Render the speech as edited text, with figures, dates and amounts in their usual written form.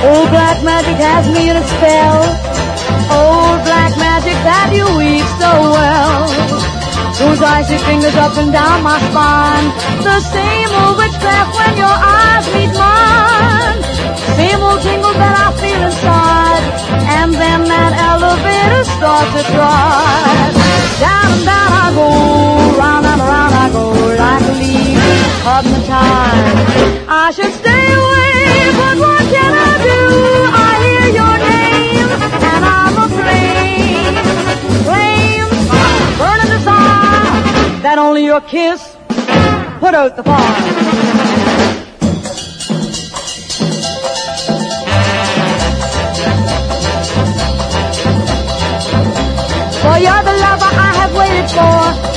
Old black magic has me in a spell. Old black magic that you weave so well. Those icy fingers up and down my spine. The same old witchcraft when your eyes meet mine. Same old tingle that I feel inside. And then that elevator starts to drive. Down and down I go, round and around I go, like a leaf hypnotized. I should stay away, but what can I do? I hear your name, and I'm aflame. Flames, burning desire, that only your kiss put out the fire. For you're the lover I have waited for.